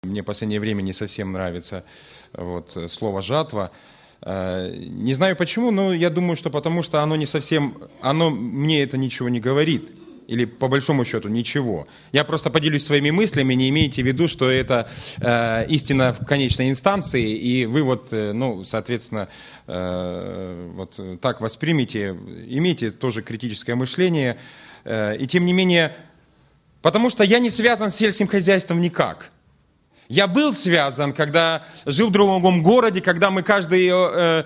Мне в последнее время не совсем нравится слово «жатва». Не знаю почему, но я думаю, что потому что оно не совсем, мне это ничего не говорит. Или по большому счету ничего. Я просто поделюсь своими мыслями, не имейте в виду, что это истина в конечной инстанции, и вы соответственно, так воспримите, имейте тоже критическое мышление. И тем не менее, потому что я не связан с сельским хозяйством никак. Я был связан, когда жил в другом городе, когда мы каждую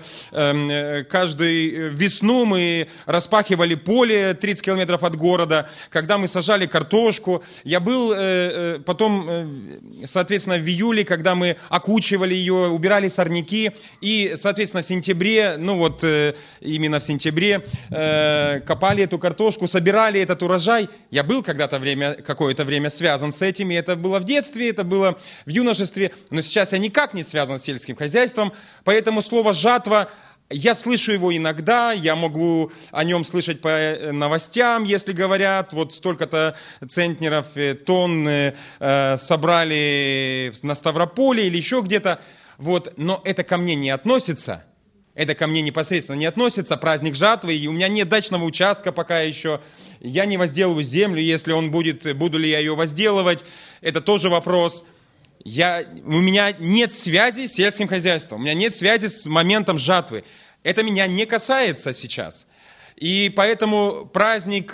весну мы распахивали поле 30 километров от города, когда мы сажали картошку. Я был потом, соответственно, в июле, когда мы окучивали ее, убирали сорняки. И, соответственно, в сентябре, именно в сентябре, копали эту картошку, собирали этот урожай. Я был какое-то время связан с этим, и это было в детстве, это было в юношестве, но сейчас я никак не связан с сельским хозяйством, поэтому слово «жатва», я слышу его иногда, я могу о нем слышать по новостям, если говорят, столько-то центнеров, тонн собрали на Ставрополе или еще где-то, но это ко мне не относится. Это ко мне непосредственно не относится, праздник жатвы, и у меня нет дачного участка пока еще, я не возделываю землю, если он будет, буду ли я ее возделывать, это тоже вопрос. У меня нет связи с сельским хозяйством, у меня нет связи с моментом жатвы. Это меня не касается сейчас. И поэтому праздник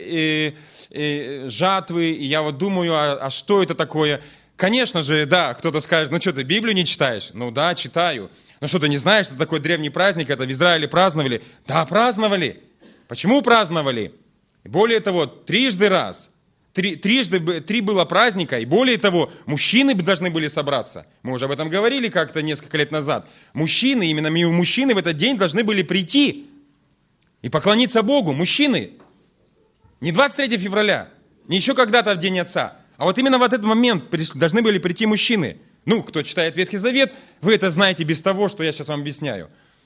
жатвы, я думаю, а что это такое? Конечно же, да, кто-то скажет, что ты Библию не читаешь? Да, читаю. Но что, ты не знаешь, что такой древний праздник, это в Израиле праздновали? Да, праздновали. Почему праздновали? Более того, три было праздника, и более того, мужчины должны были собраться. Мы уже об этом говорили как-то несколько лет назад. Именно мужчины в этот день должны были прийти и поклониться Богу. Мужчины. Не 23 февраля, не еще когда-то в День Отца, а именно в этот момент должны были прийти мужчины. Кто читает Ветхий Завет, вы это знаете без того, что я сейчас вам объясняю.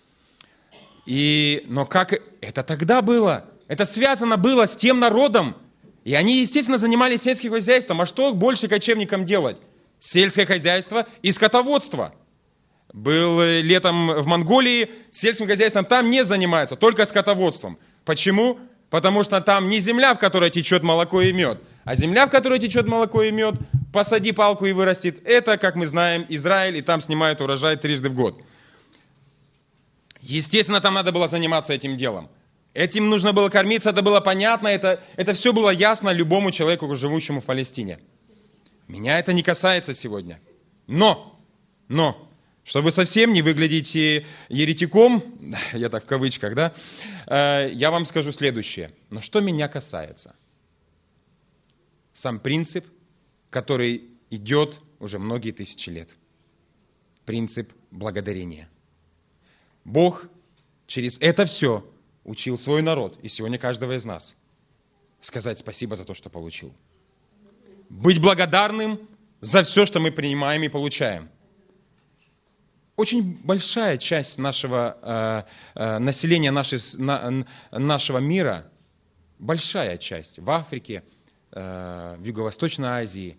Но как это тогда было? Это связано было с тем народом, и они, естественно, занимались сельским хозяйством. А что больше кочевникам делать? Сельское хозяйство и скотоводство. Был летом в Монголии, сельским хозяйством там не занимаются, только скотоводством. Почему? Потому что там не земля, в которой течет молоко и мед, а земля, в которой течет молоко и мед, посади палку и вырастет. Это, как мы знаем, Израиль, и там снимают урожай трижды в год. Естественно, там надо было заниматься этим делом. Этим нужно было кормиться, это было понятно, это все было ясно любому человеку, живущему в Палестине. Меня это не касается сегодня. Но, чтобы совсем не выглядеть еретиком, я так в кавычках, да, я вам скажу следующее. Но что меня касается? Сам принцип, который идет уже многие тысячи лет. Принцип благодарения. Бог через это все учил свой народ, и сегодня каждого из нас, сказать спасибо за то, что получил. Быть благодарным за все, что мы принимаем и получаем. Очень большая часть нашего населения, нашего мира, большая часть в Африке, в Юго-Восточной Азии,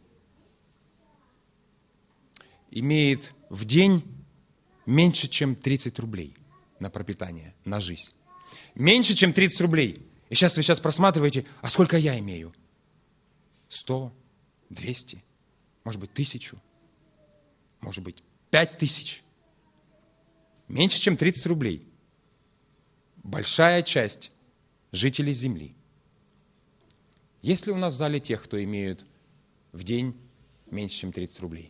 имеет в день меньше, чем 30 рублей на пропитание, на жизнь. Меньше, чем 30 рублей. И вы сейчас просматриваете, а сколько я имею? 100, 200, может быть, 1000, может быть, 5000. Меньше, чем 30 рублей. Большая часть жителей Земли. Есть ли у нас в зале тех, кто имеют в день меньше, чем 30 рублей?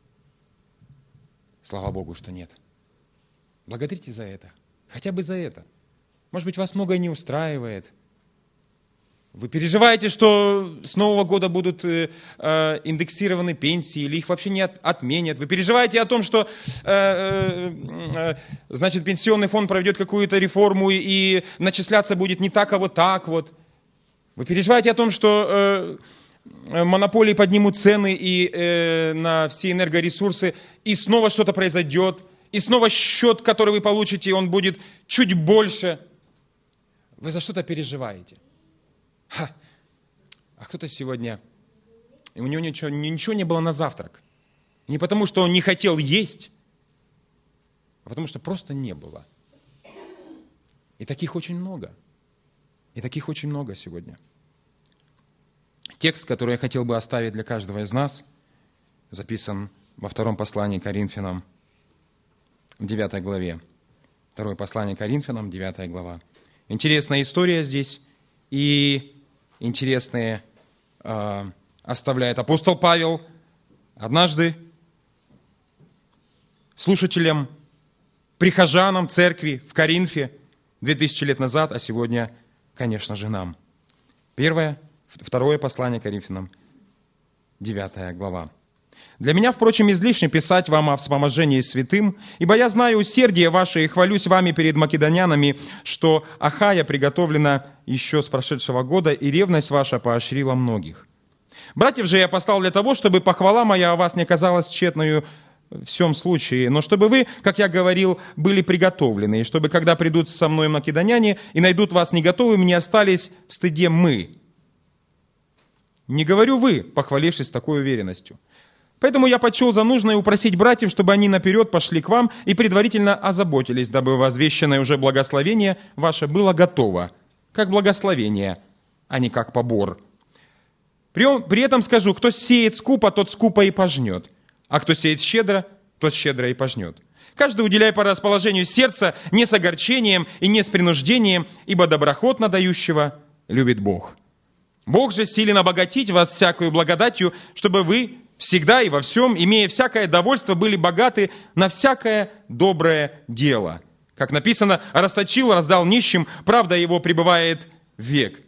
Слава Богу, что нет. Благодарите за это. Хотя бы за это. Может быть, вас многое не устраивает. Вы переживаете, что с Нового года будут индексированы пенсии, или их вообще не отменят. Вы переживаете о том, что пенсионный фонд проведет какую-то реформу и начисляться будет не так, а вот так вот. Вы переживаете о том, что монополии поднимут цены на все энергоресурсы, и снова что-то произойдет, и снова счет, который вы получите, он будет чуть больше. Вы за что-то переживаете. А кто-то сегодня, и у него ничего не было на завтрак. Не потому, что он не хотел есть, а потому, что просто не было. И таких очень много. И таких очень много сегодня. Текст, который я хотел бы оставить для каждого из нас, записан во втором послании к Коринфянам, в 9 главе. Второе послание к Коринфянам, 9 глава. Интересная история здесь, и интересные оставляет апостол Павел однажды слушателям, прихожанам церкви в Коринфе 2000 лет назад, а сегодня, конечно же, нам. Второе послание к Коринфянам, 9 глава. «Для меня, впрочем, излишне писать вам о вспоможении святым, ибо я знаю усердие ваше и хвалюсь вами перед македонянами, что Ахая приготовлена еще с прошедшего года, и ревность ваша поощрила многих. Братьев же я послал для того, чтобы похвала моя о вас не казалась тщетною в всем случае, но чтобы вы, как я говорил, были приготовлены, и чтобы, когда придут со мной македоняне и найдут вас не готовыми, не остались в стыде мы. Не говорю вы, похвалившись такой уверенностью. Поэтому я почел за нужное упросить братьев, чтобы они наперед пошли к вам и предварительно озаботились, дабы возвещенное уже благословение ваше было готово, как благословение, а не как побор. При этом скажу, кто сеет скупо, тот скупо и пожнет, а кто сеет щедро, тот щедро и пожнет. Каждый уделяй по расположению сердца, не с огорчением и не с принуждением, ибо доброхотно дающего любит Бог. Бог же силен обогатить вас всякую благодатью, чтобы вы всегда и во всем, имея всякое довольство, были богаты на всякое доброе дело. Как написано, расточил, раздал нищим, правда его пребывает век.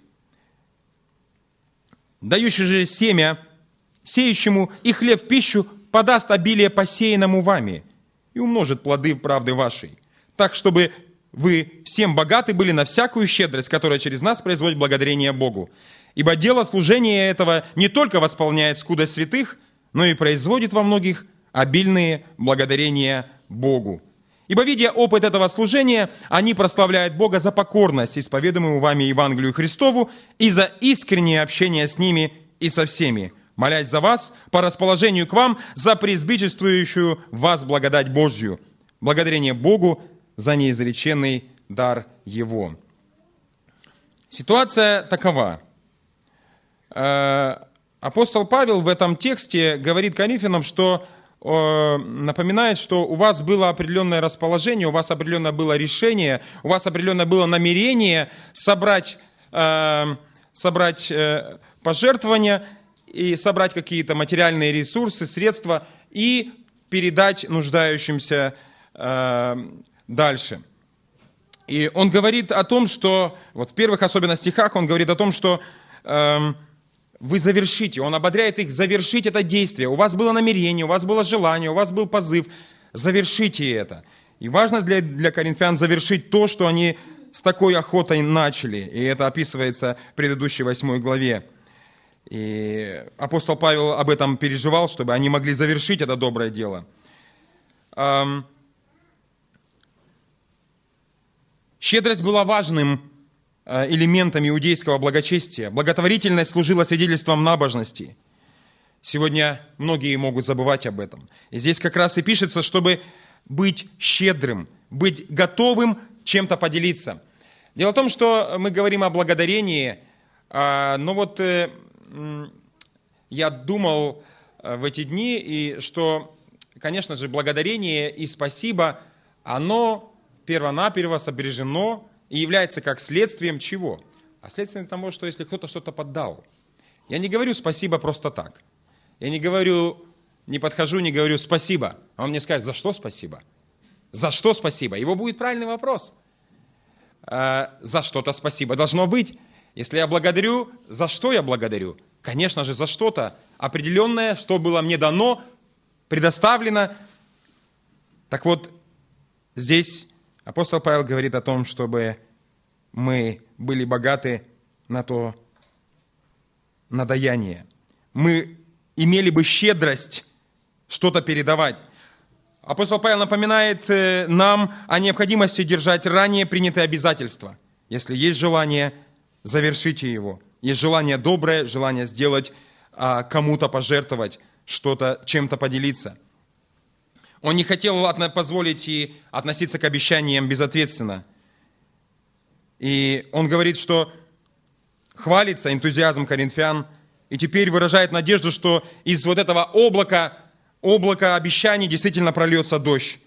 Дающий же семя сеющему и хлеб в пищу подаст обилие посеянному вами и умножит плоды правды вашей, так, чтобы вы всем богаты были на всякую щедрость, которая через нас производит благодарение Богу. Ибо дело служения этого не только восполняет скудость святых, но и производит во многих обильные благодарения Богу. Ибо, видя опыт этого служения, они прославляют Бога за покорность, исповедуемую вами Евангелию Христову, и за искреннее общение с ними и со всеми, молясь за вас, по расположению к вам, за преизбыточествующую в вас благодать Божью. Благодарение Богу за неизреченный дар Его». Ситуация такова. Апостол Павел в этом тексте говорит Коринфянам, что напоминает, что у вас было определенное расположение, у вас определенное было решение, у вас определенное было намерение собрать пожертвования и собрать какие-то материальные ресурсы, средства и передать нуждающимся дальше. И он говорит о том, что, вот в первых особенно стихах, он говорит о том, что вы завершите, он ободряет их завершить это действие. У вас было намерение, у вас было желание, у вас был позыв. Завершите это. И важно для коринфян завершить то, что они с такой охотой начали. И это описывается в предыдущей 8 главе. И апостол Павел об этом переживал, чтобы они могли завершить это доброе дело. Щедрость была важным элементом иудейского благочестия. Благотворительность служила свидетельством набожности. Сегодня многие могут забывать об этом. И здесь как раз и пишется, чтобы быть щедрым, быть готовым чем-то поделиться. Дело в том, что мы говорим о благодарении, но вот я думал в эти дни, и что, конечно же, благодарение и спасибо, оно первонаперво сопряжено и является как следствием чего? А следствием того, что если кто-то что-то поддал. Я не говорю спасибо просто так. Я не подхожу, не говорю спасибо. А он мне скажет, за что спасибо? За что спасибо? Его будет правильный вопрос. За что-то спасибо должно быть. Если я благодарю, за что я благодарю? Конечно же, за что-то определенное, что было мне дано, предоставлено. Так вот, здесь апостол Павел говорит о том, чтобы мы были богаты на даяние. Мы имели бы щедрость что-то передавать. Апостол Павел напоминает нам о необходимости держать ранее принятые обязательства. Если есть желание, завершите его. Есть желание доброе, желание сделать, кому-то пожертвовать, чем-то поделиться. Он не хотел позволить и относиться к обещаниям безответственно. И он говорит, что хвалится энтузиазм коринфян, и теперь выражает надежду, что из вот этого облака обещаний действительно прольется дождь.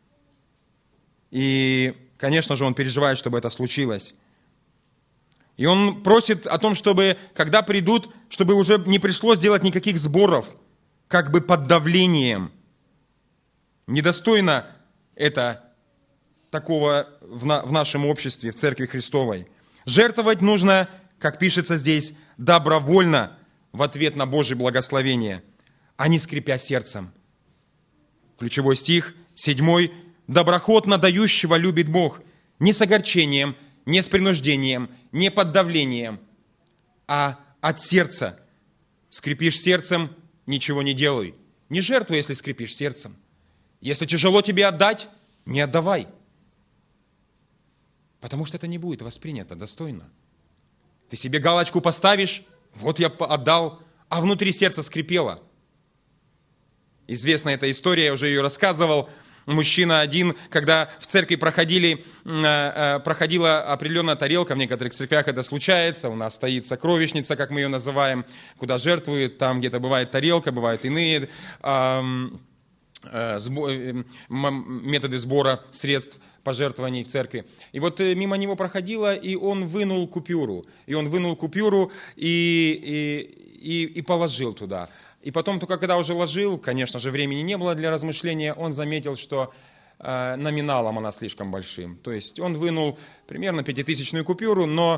И, конечно же, он переживает, чтобы это случилось. И он просит о том, чтобы, когда придут, чтобы уже не пришлось делать никаких сборов, как бы под давлением. Недостойно это такого в нашем обществе, в Церкви Христовой. Жертвовать нужно, как пишется здесь, добровольно в ответ на Божье благословение, а не скрипя сердцем. Ключевой стих, 7. «Доброхотно дающего любит Бог, не с огорчением, не с принуждением, не под давлением, а от сердца. Скрипишь сердцем, ничего не делай. Не жертвуй, если скрипишь сердцем. Если тяжело тебе отдать, не отдавай. Потому что это не будет воспринято достойно. Ты себе галочку поставишь, вот я отдал, а внутри сердца скрипело. Известна эта история, я уже ее рассказывал. Мужчина один, когда в церкви проходила определенная тарелка, в некоторых церквях это случается, у нас стоит сокровищница, как мы ее называем, куда жертвуют, там где-то бывает тарелка, бывают иные методы сбора средств пожертвований в церкви. И вот мимо него проходила, и он вынул купюру. И положил туда. И потом, только когда уже ложил, конечно же, времени не было для размышления, он заметил, что номиналом она слишком большим. То есть он вынул примерно 5000-ную купюру, но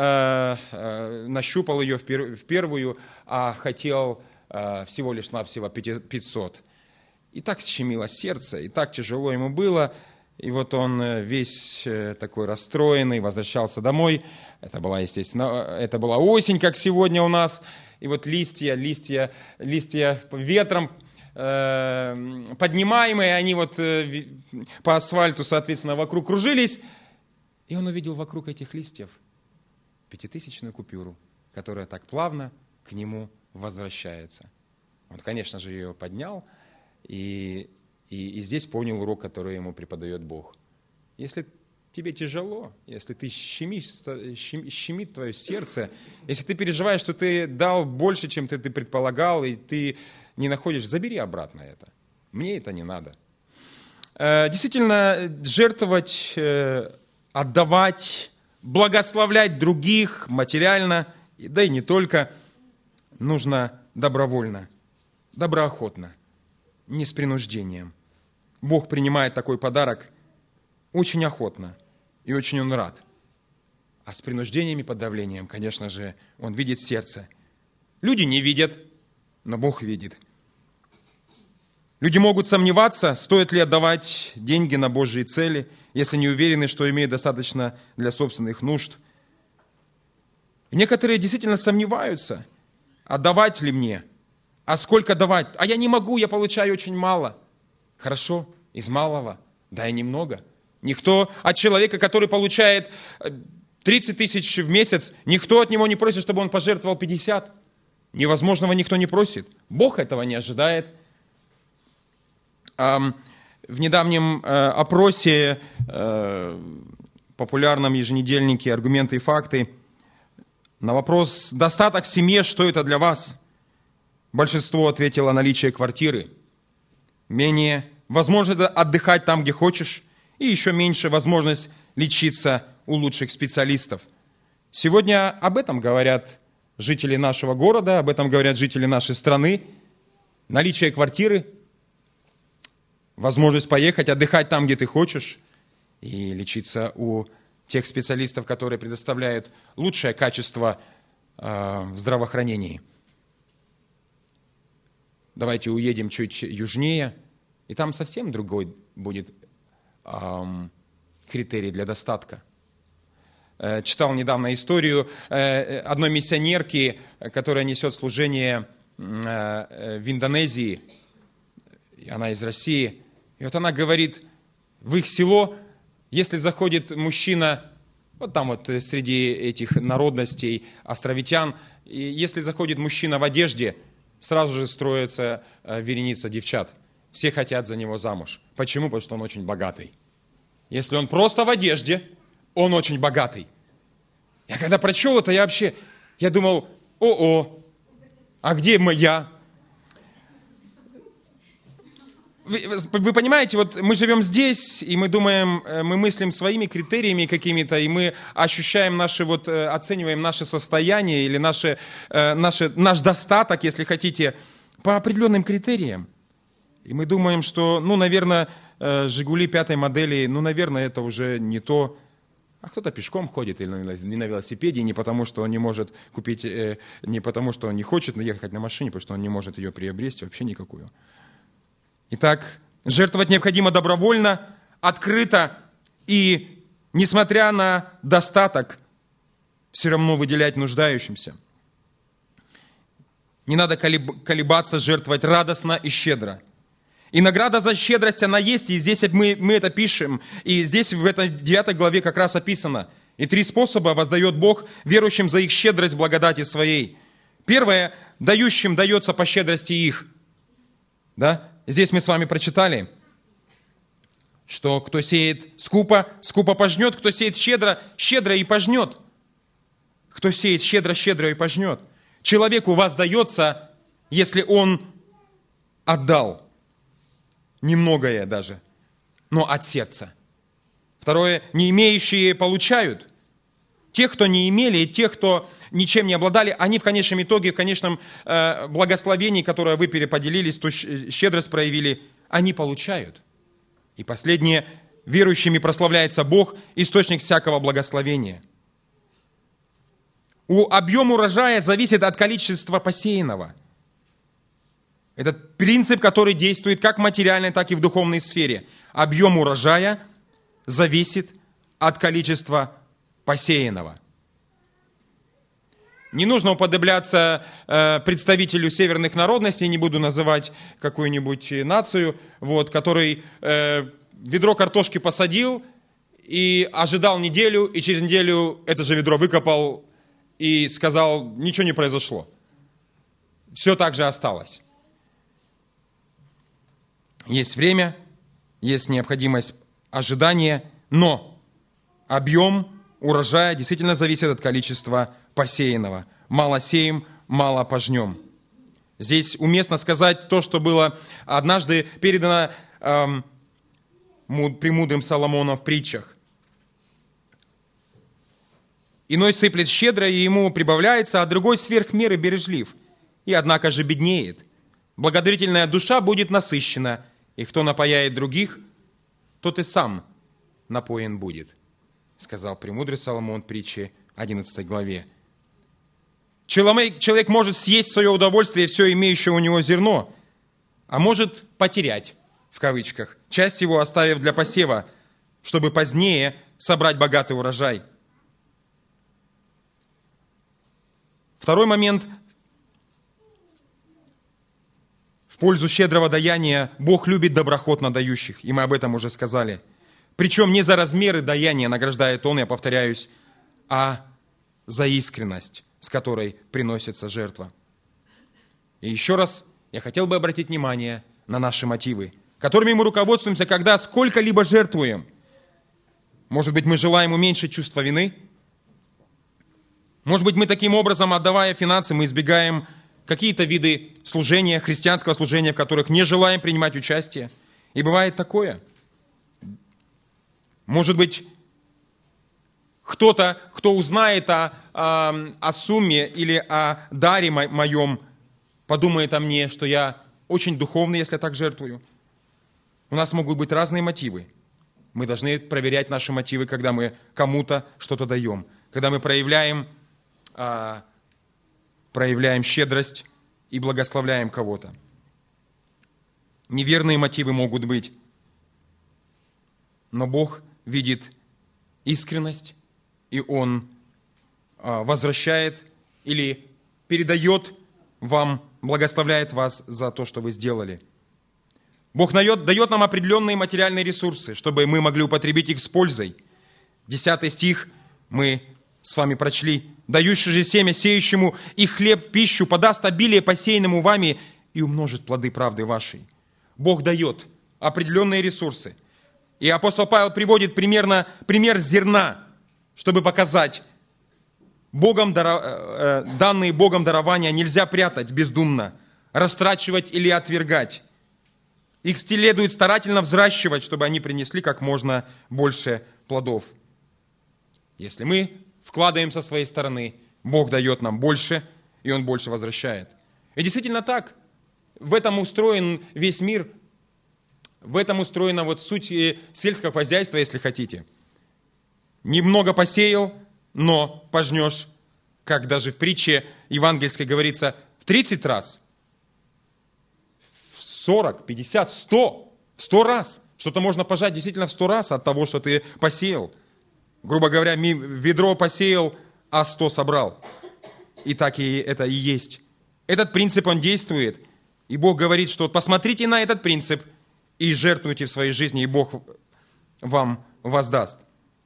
нащупал ее в первую, а хотел всего лишь навсего 500. И так щемило сердце, и так тяжело ему было. И вот он весь такой расстроенный возвращался домой. Это была, естественно, это была осень, как сегодня у нас. И вот листья ветром поднимаемые, они вот по асфальту, соответственно, вокруг кружились. И он увидел вокруг этих листьев 5000-ную купюру, которая так плавно к нему возвращается. Он, конечно же, ее поднял и здесь понял урок, который ему преподает Бог. Если тебе тяжело, если ты щемит твое сердце, если ты переживаешь, что ты дал больше, чем ты предполагал, и ты не находишь, забери обратно это. Мне это не надо. Действительно, жертвовать, отдавать, благословлять других материально, да и не только, нужно добровольно, доброохотно, не с принуждением. Бог принимает такой подарок очень охотно, и очень Он рад. А с принуждением и под давлением, конечно же, Он видит сердце. Люди не видят, но Бог видит. Люди могут сомневаться, стоит ли отдавать деньги на Божьи цели, если не уверены, что имеют достаточно для собственных нужд. И некоторые действительно сомневаются, отдавать ли мне, а сколько давать. А я не могу, я получаю очень мало. Хорошо, из малого дай немного. Никто от человека, который получает 30 тысяч в месяц, никто от него не просит, чтобы он пожертвовал 50. Невозможного никто не просит. Бог этого не ожидает. В недавнем опросе, популярном еженедельнике «Аргументы и факты», на вопрос «Достаток в семье, что это для вас?» большинство ответило наличие квартиры, менее возможность отдыхать там, где хочешь, и еще меньше возможность лечиться у лучших специалистов. Сегодня об этом говорят жители нашего города, об этом говорят жители нашей страны. Наличие квартиры, возможность поехать, отдыхать там, где ты хочешь, и лечиться у тех специалистов, которые предоставляют лучшее качество в здравоохранении. Давайте уедем чуть южнее, и там совсем другой будет критерий для достатка. Читал недавно историю одной миссионерки, которая несет служение в Индонезии. Она из России. И вот она говорит, в их село, если заходит мужчина, вот там вот среди этих народностей, островитян, и если заходит мужчина в одежде, сразу же строится вереница девчат. все хотят за него замуж. Почему? Потому что он очень богатый. Если он просто в одежде, он очень богатый. Я когда прочел это, я думал, а где я? Вы понимаете, вот мы живем здесь, и мы думаем, мы мыслим своими критериями какими-то, и мы ощущаем оцениваем наше состояние или наш достаток, если хотите, по определенным критериям. И мы думаем, что, наверное, «Жигули» 5-й модели, наверное, это уже не то. А кто-то пешком ходит или на велосипеде, не потому, что он не может купить, не потому, что он не хочет ехать на машине, потому что он не может ее приобрести, вообще никакую. Итак, жертвовать необходимо добровольно, открыто и, несмотря на достаток, все равно выделять нуждающимся. Не надо колебаться, жертвовать радостно и щедро. И награда за щедрость, она есть, и здесь мы это пишем, и здесь в этой 9 главе как раз описано. И 3 способа воздает Бог верующим за их щедрость благодати своей. Первое, дающим дается по щедрости их. Да? Здесь мы с вами прочитали, что кто сеет скупо, скупо пожнет, кто сеет щедро, щедро и пожнет. Кто сеет щедро, щедро и пожнет. Человеку воздается, если он отдал. Немногое даже, но от сердца. Второе, не имеющие получают. Тех, кто не имели, и тех, кто ничем не обладали, они в конечном итоге, в конечном благословении, которое вы переподелились, то щедрость проявили, они получают. И последнее, верующими прославляется Бог, источник всякого благословения. Объем урожая зависит от количества посеянного. Это принцип, который действует как в материальной, так и в духовной сфере. Объем урожая зависит от количества посеянного. Не нужно уподобляться представителю северных народностей, не буду называть какую-нибудь нацию, который ведро картошки посадил и ожидал неделю, и через неделю это же ведро выкопал и сказал, ничего не произошло. Все так же осталось. Есть время, есть необходимость ожидания, но объем урожая действительно зависит от количества посеянного. Мало сеем, мало пожнем. Здесь уместно сказать то, что было однажды передано премудрым Соломоном в притчах. Иной сыплет щедро, и ему прибавляется, а другой сверх меры бережлив, и однако же беднеет. Благодарительная душа будет насыщена, и кто напояет других, тот и сам напоен будет, сказал премудрый Соломон в притче 11 главе. Человек может съесть в свое удовольствие все имеющее у него зерно, а может потерять, в кавычках, часть его оставив для посева, чтобы позднее собрать богатый урожай. Второй момент. В пользу щедрого даяния Бог любит доброхотно дающих, и мы об этом уже сказали. Причем не за размеры даяния награждает Он, я повторяюсь, а за искренность, с которой приносится жертва. И еще раз я хотел бы обратить внимание на наши мотивы, которыми мы руководствуемся, когда сколько-либо жертвуем. Может быть, мы желаем уменьшить чувство вины? Может быть, мы таким образом, отдавая финансы, мы избегаем какие-то виды служения, христианского служения, в которых не желаем принимать участие. И бывает такое. Может быть, кто-то, кто узнает о сумме или о даре моем, подумает о мне, что я очень духовный, если я так жертвую. У нас могут быть разные мотивы. Мы должны проверять наши мотивы, когда мы кому-то что-то даем. Когда мы проявляем щедрость и благословляем кого-то. Неверные мотивы могут быть. Но Бог видит искренность, и Он возвращает или передает вам, благословляет вас за то, что вы сделали. Бог дает нам определенные материальные ресурсы, чтобы мы могли употребить их с пользой. 10 стих мы с вами прочли. «Дающий же семя сеющему и хлеб в пищу подаст обилие посеянному вами и умножит плоды правды вашей». Бог дает определенные ресурсы. И апостол Павел приводит пример зерна, чтобы показать, данные Богом дарования нельзя прятать бездумно, растрачивать или отвергать. Их следует старательно взращивать, чтобы они принесли как можно больше плодов. Если мы вкладываем со своей стороны, Бог дает нам больше, и Он больше возвращает. И действительно так. В этом устроен весь мир. В этом устроена вот суть сельского хозяйства, если хотите. Немного посеял, но пожнешь, как даже в притче евангельской говорится, в 30 раз, в 40, 50, 100, в 100 раз. Что-то можно пожать действительно в 100 раз от того, что ты посеял. Грубо говоря, ведро посеял, а 100 собрал. И так и это и есть. Этот принцип, он действует. И Бог говорит, что посмотрите на этот принцип и жертвуйте в своей жизни, и Бог вам воздаст.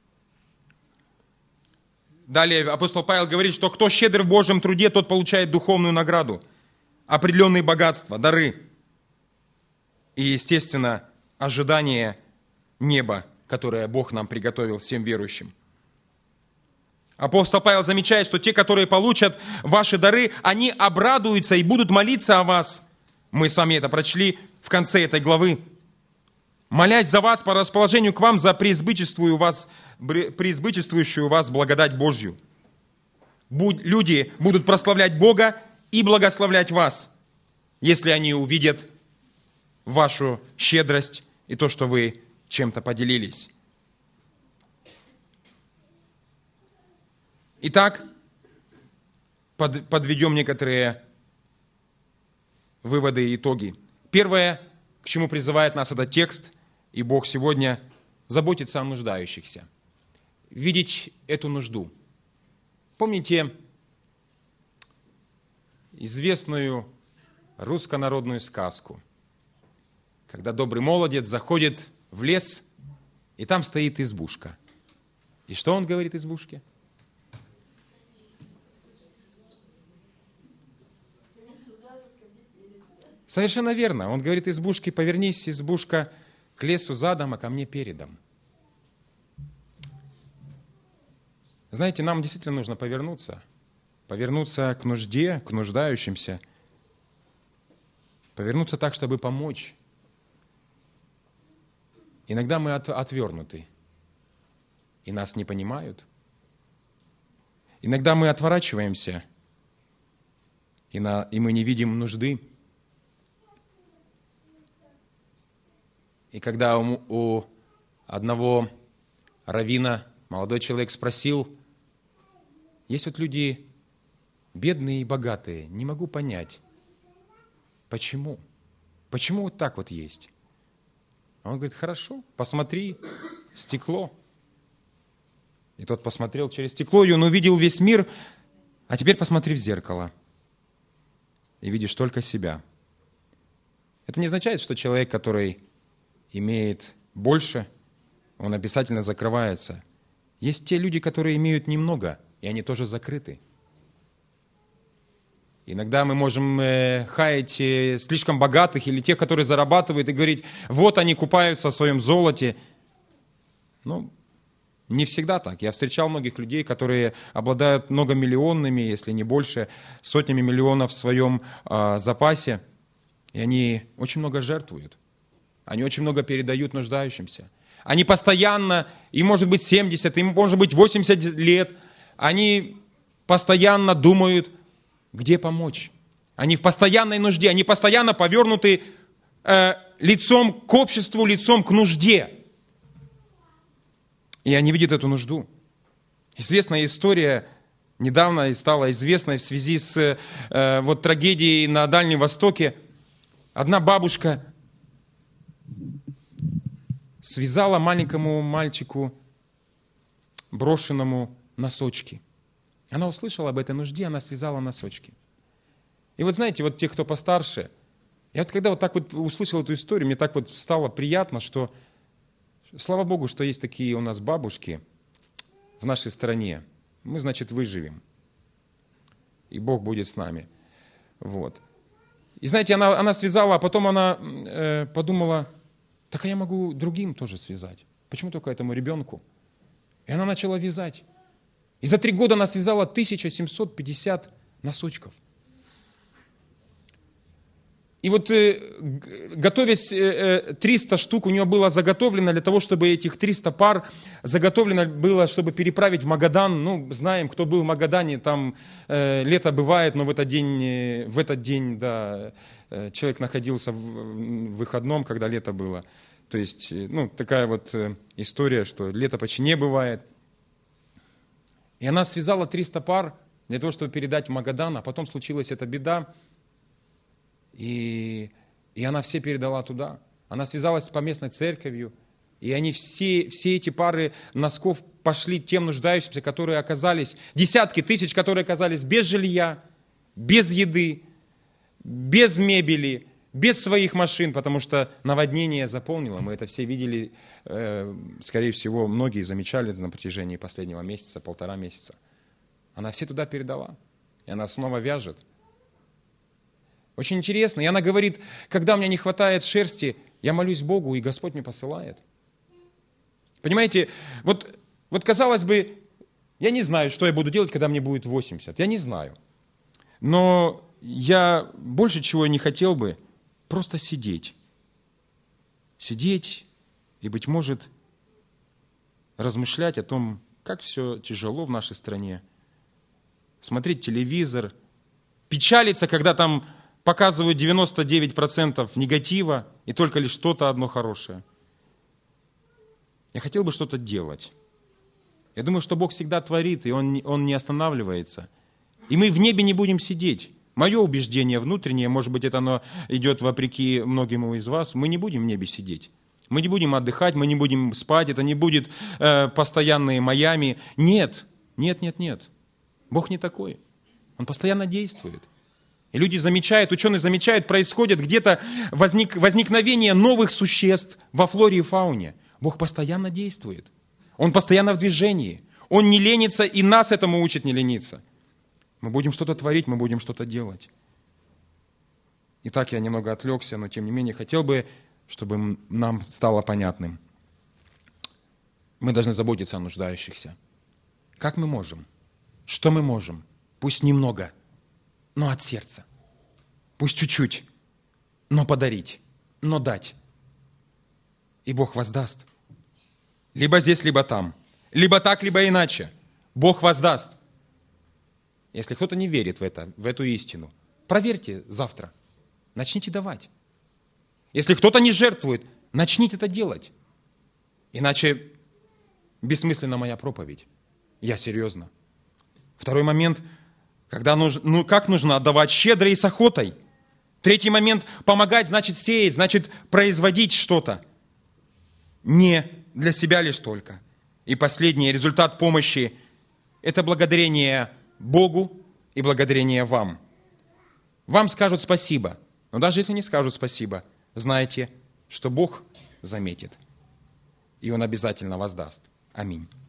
Далее апостол Павел говорит, что кто щедр в Божьем труде, тот получает духовную награду, определенные богатства, дары и, естественно, ожидание неба, которое Бог нам приготовил всем верующим. Апостол Павел замечает, что те, которые получат ваши дары, они обрадуются и будут молиться о вас. Мы с вами это прочли в конце этой главы. Молясь за вас по расположению к вам за преизбыточествующую у вас благодать Божью. Люди будут прославлять Бога и благословлять вас, если они увидят вашу щедрость и то, что вы чем-то поделились. Итак, подведем некоторые выводы и итоги. Первое, к чему призывает нас этот текст, и Бог сегодня заботится о нуждающихся. Видеть эту нужду. Помните известную руссконародную сказку, когда добрый молодец заходит в лес, и там стоит избушка. И что он говорит избушке? Совершенно верно. Он говорит избушке: повернись, избушка, к лесу задом, а ко мне передом. Знаете, нам действительно нужно повернуться к нужде, к нуждающимся, повернуться так, чтобы помочь. Иногда мы отвернуты, и нас не понимают. Иногда мы отворачиваемся, и мы не видим нужды. И когда у одного раввина молодой человек спросил: есть вот люди бедные и богатые, не могу понять, почему? Почему вот так вот есть? А он говорит: хорошо, посмотри в стекло. И тот посмотрел через стекло, и он увидел весь мир, а теперь посмотри в зеркало, и видишь только себя. Это не означает, что человек, который имеет больше, он обязательно закрывается. Есть те люди, которые имеют немного, и они тоже закрыты. Иногда мы можем хаять слишком богатых или тех, которые зарабатывают, и говорить: вот они купаются в своем золоте. Ну, не всегда так. Я встречал многих людей, которые обладают многомиллионными, если не больше, сотнями миллионов в своем запасе, и они очень много жертвуют. Они очень много передают нуждающимся. Они постоянно, им может быть 70, им может быть 80 лет, они постоянно думают, где помочь. Они в постоянной нужде, они постоянно повернуты лицом к обществу, лицом к нужде. И они видят эту нужду. Известная история, недавно стала известной в связи с трагедией на Дальнем Востоке. Одна бабушка связала маленькому мальчику, брошенному, носочки. Она услышала об этой нужде, она связала носочки. И вот знаете, вот те, кто постарше, я вот когда вот так вот услышал эту историю, мне так вот стало приятно, что, слава Богу, что есть такие у нас бабушки в нашей стране. Мы, значит, выживем. И Бог будет с нами. Вот. И знаете, она связала, а потом она подумала, так а я могу другим тоже связать. Почему только этому ребенку? И она начала вязать. И за 3 года она связала 1750 носочков. И вот готовясь 300 штук у нее было заготовлено для того, чтобы этих 300 пар заготовлено было, чтобы переправить в Магадан. Ну, знаем, кто был в Магадане, там лето бывает, но в этот день, да, человек находился в выходном, когда лето было. То есть, ну, такая вот история, что лето почти не бывает. И она связала 300 пар для того, чтобы передать в Магадан, а потом случилась эта беда. И она все передала туда. Она связалась с поместной церковью. И они все эти пары носков пошли тем нуждающимся, которые оказались, десятки тысяч, которые оказались без жилья, без еды, без мебели, без своих машин, потому что наводнение заполнило. Мы это все видели, скорее всего, многие замечали это на протяжении последнего месяца, 1,5 месяца. Она все туда передала. И она снова вяжет. Очень интересно. И она говорит, когда у меня не хватает шерсти, я молюсь Богу, и Господь мне посылает. Понимаете, вот казалось бы, я не знаю, что я буду делать, когда мне будет 80. Я не знаю. Но я больше чего не хотел бы, просто сидеть. Сидеть и, быть может, размышлять о том, как все тяжело в нашей стране. Смотреть телевизор, печалиться, когда там показывают 99% негатива и только лишь что-то одно хорошее. Я хотел бы что-то делать. Я думаю, что Бог всегда творит, и Он не останавливается. И мы в небе не будем сидеть. Мое убеждение внутреннее, может быть, оно идет вопреки многим из вас, мы не будем в небе сидеть. Мы не будем отдыхать, мы не будем спать, это не будет постоянные Майами. Нет. Бог не такой. Он постоянно действует. И люди замечают, ученые замечают, происходит где-то возникновение новых существ во флоре и фауне. Бог постоянно действует. Он постоянно в движении. Он не ленится, и нас этому учит не лениться. Мы будем что-то творить, мы будем что-то делать. Итак, я немного отвлекся, но тем не менее хотел бы, чтобы нам стало понятным. Мы должны заботиться о нуждающихся. Как мы можем? Что мы можем? Пусть немного, но от сердца. Пусть чуть-чуть, но подарить, но дать. И Бог воздаст. Либо здесь, либо там. Либо так, либо иначе. Бог воздаст. Если кто-то не верит в эту истину, проверьте завтра. Начните давать. Если кто-то не жертвует, начните это делать. Иначе бессмысленна моя проповедь. Я серьезно. Второй момент, как нужно отдавать щедро и с охотой. Третий момент, помогать значит сеять, значит производить что-то. Не для себя лишь только. И последний результат помощи – это благодарение Богу и благодарение вам. Вам скажут спасибо, но даже если не скажут спасибо, знайте, что Бог заметит, и Он обязательно воздаст. Аминь.